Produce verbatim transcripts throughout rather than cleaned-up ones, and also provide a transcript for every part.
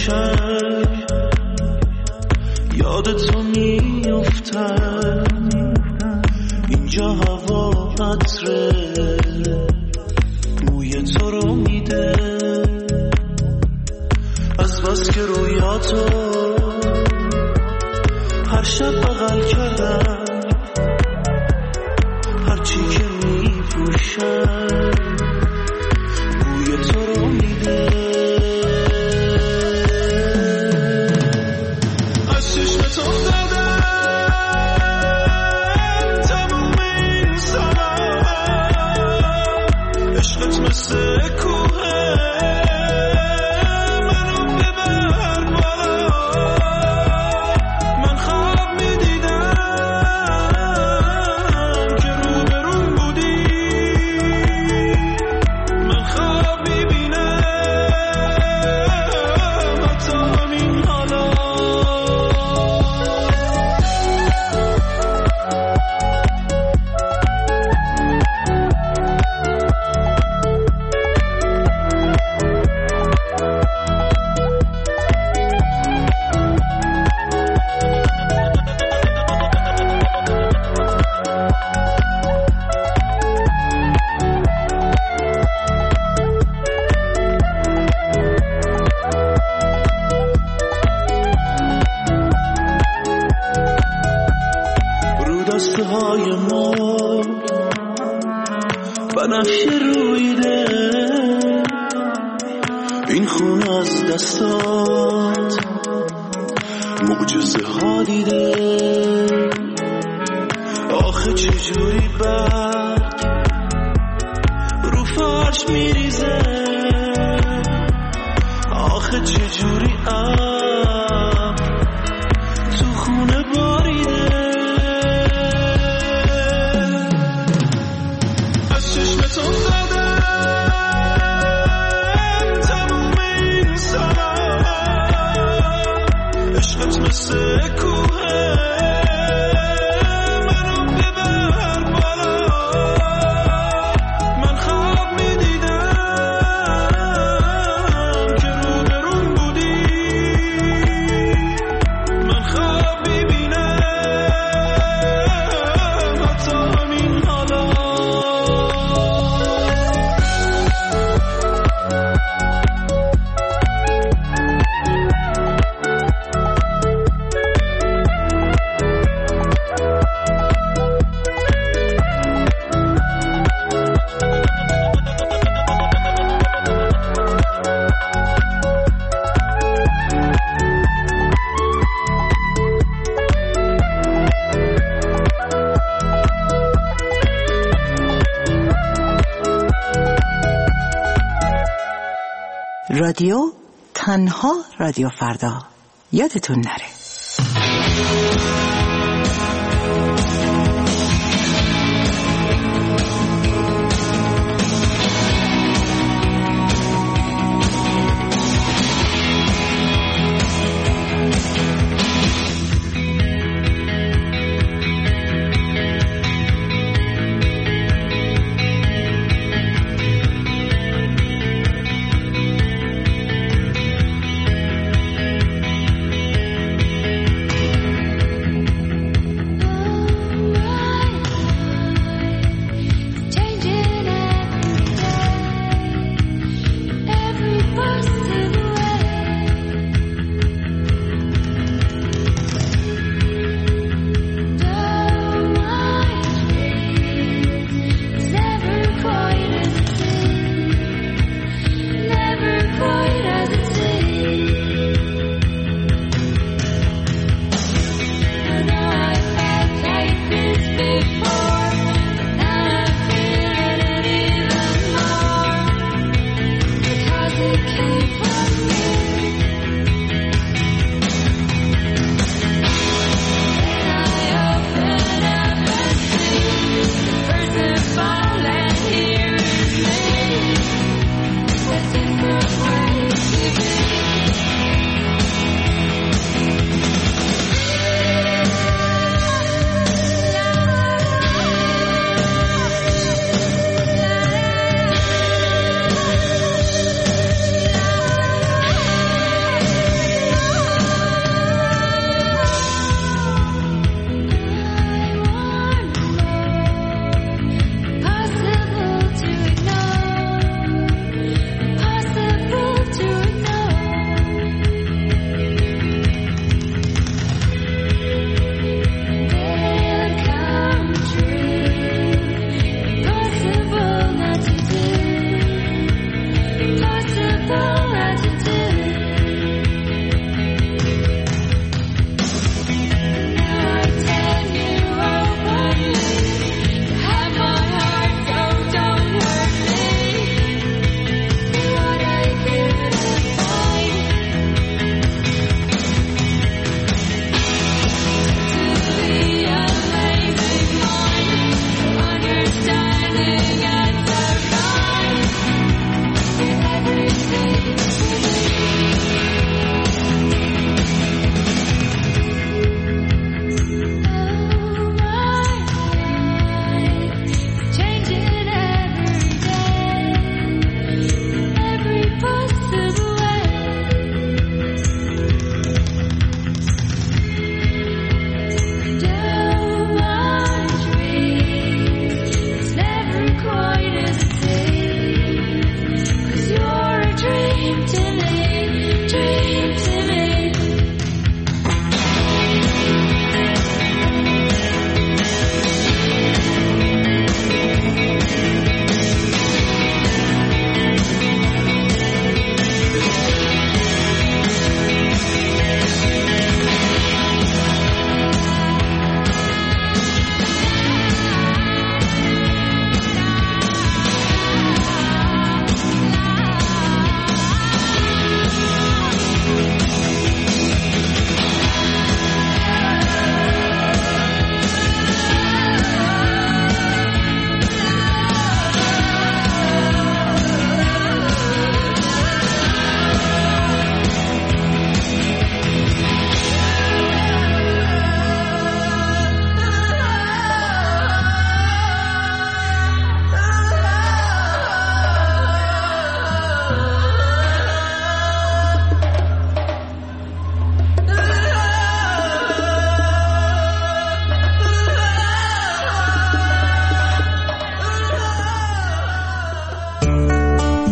روشن یاد تو میافتم اینجا هوا عطره بوی تو رو میده از بس که رویاتو هر شب بغل کردم هرچی که میپوشم بوی تو رو میده از چشم تو زدم تموم این سالم عشقت مثل کوه منو ببر بالا من خواب میدیدم که روبرون بودی من خواب میبینم حتی همین حالا رو دسته های ما بنفشه رویده این خون از دستات معجزه ها دیده آخه چجوری برگ رو فرش میریزه آخه چجوری ابر تو خونه باریده از چشم تو زدم تموم این سالم عشقت مثل کوه منو ببر بالا من خواب میدیدم که روبرون بودی من خواب میبینم حتی همین حالا رادیو تنها رادیو فردا یادتون نره.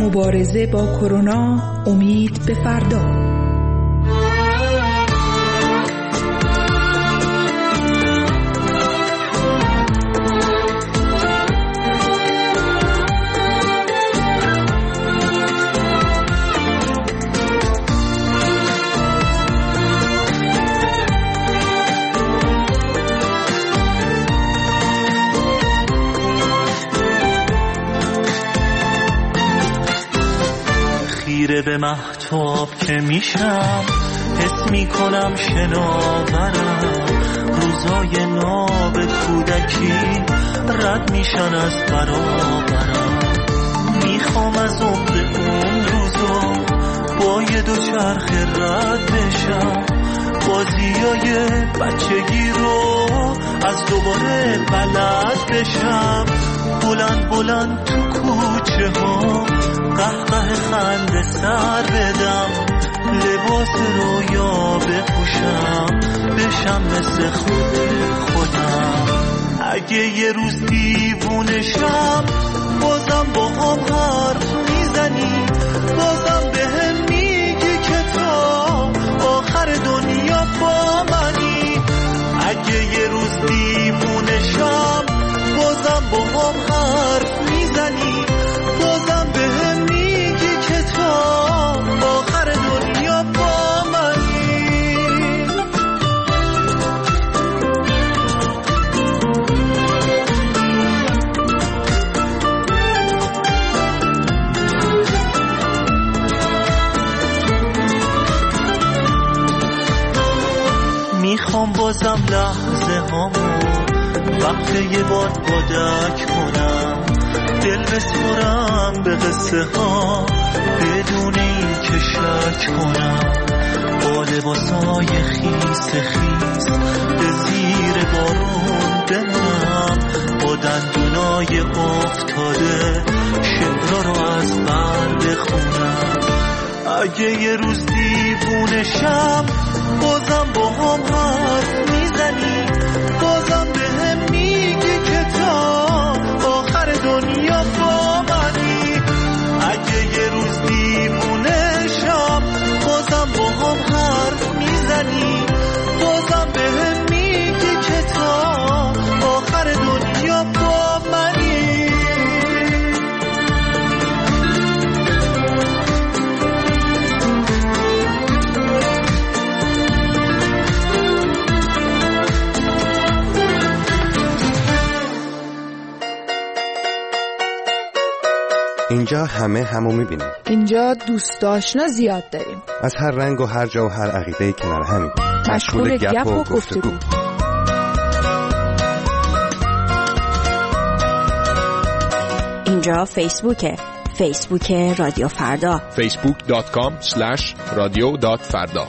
مبارزه با کرونا، امید به فردا. به مهتاب که میشم حس میکنم شناورم، روزای ناب کودکی رد میشن از برابرم. میخوام از عمر اون روزا با یه دو چرخ رد بشم، بازیای بچگی رو از دوباره بلد بشم. بلند بلند تو کوچه ها قهقه خنده سر بدم، لباس رویا بپوشم بشم مثل خود خودم. اگه یه روز دیوونشم بازم با هم حرف میزنی، بازم به هم میگی که تا آخر دنیا با منی. اگه یه روز دیوونشم بازم با هم حرف میزنی، بازم به هم میگی که تا آخر دنیا با منی. میخوام بازم لحظه هامو وقت یه بار بادک کنم، دل بسپرم به قصه ها بدون این که شک کنم. با لباسای خیس خیس به زیر بارون بمونم، با دندونای افتاده شعرها رو از بر بخونم. اگه یه روز دیوونشم بازم با هم حرف میزنی، بازم به هم میگی که تا آخر دنیا با منی. اگه یه روز دیوونشم بازم با هم حرف میزنی، بازم به هم میگی که تا آخر دنیا با منی. اینجا همه همو میبینیم. اینجا دوست آشنا زیاد داریم، از هر رنگ و هر جا و هر عقیده‌ای کنار همیم، مشغول گپ و گفتگو. اینجا فیسبوکه، فیسبوک رادیو فردا، فیسبوک دات کام اسلش رادیو دات فردا.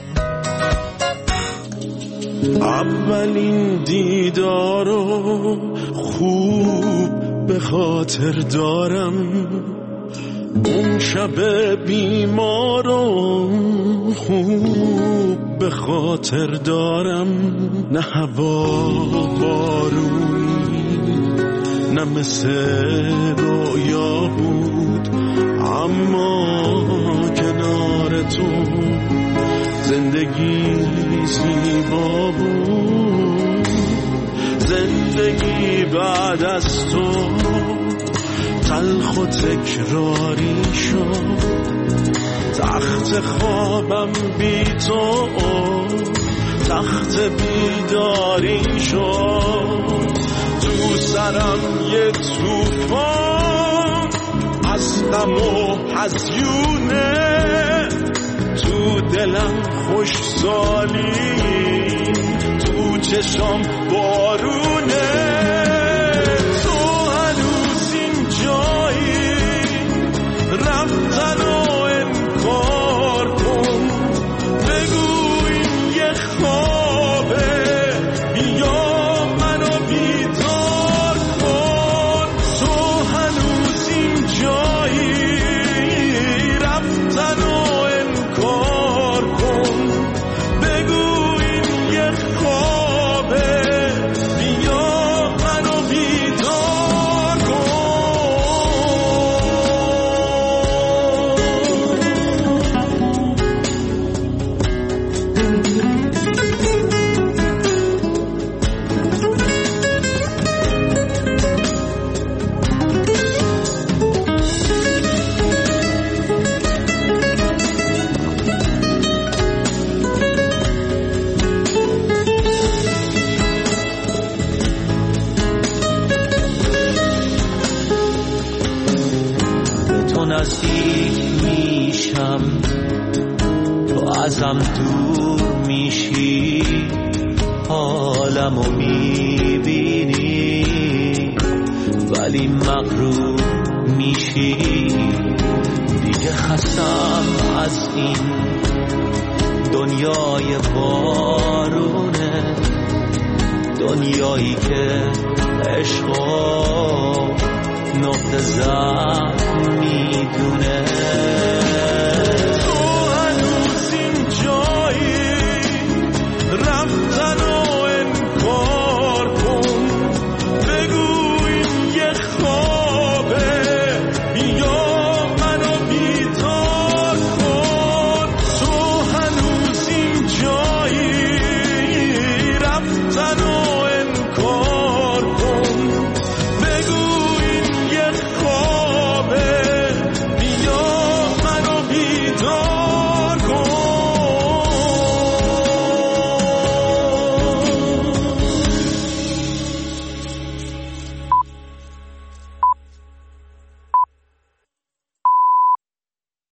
اولین دیدارو خوب به خاطر دارم، اون شب بیمارم خوب به خاطر دارم. نه هوا بارونی نه مثل رویا بود، اما کنار تو زندگی زیبا بود. زندگی بعد از تو تلخ و تکراری شد، تخت خوابم بی تو تخت بیداری شد. تو سرم یه توفان از غم و هزیونه، تو دلم خوش سالی، تو چشم بارونه. رفتن و انکار کن، بگو این یه خوابه، بیا منو بیدار کن. تو هنوز این جایی، رفتن و انکار کن، بگو این یه خوابه، بیا میشم تو ازم دور میشی حالمو میبینی ولی مغرور میشی دیگه خستم از این دنیای بارونه دنیایی که عشقو نقطه ضعف میدونه تو هنوز این جایی رفتن و انکار کن بگو این یه خوابه بیا منو بیدار کن تو هنوز این جایی رفتن و انکار کن بگو این یه خوابه بیا منو بیدار